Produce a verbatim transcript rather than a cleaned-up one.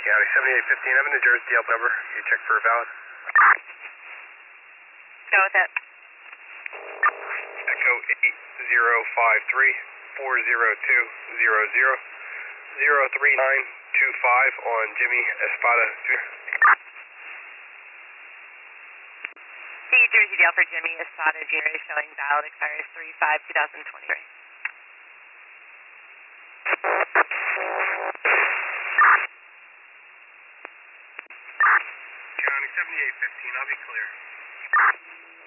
County seventy-eight fifteen, I'm in New Jersey, Delta number. You check for valid. Go with it. Echo eight zero five three four zero two zero zero zero three nine two five on Jimmy Espada. New Jersey Dale for Jimmy Espada Junior showing valid expires three five two thousand twenty-three. County seventy-eight fifteen, I'll be clear.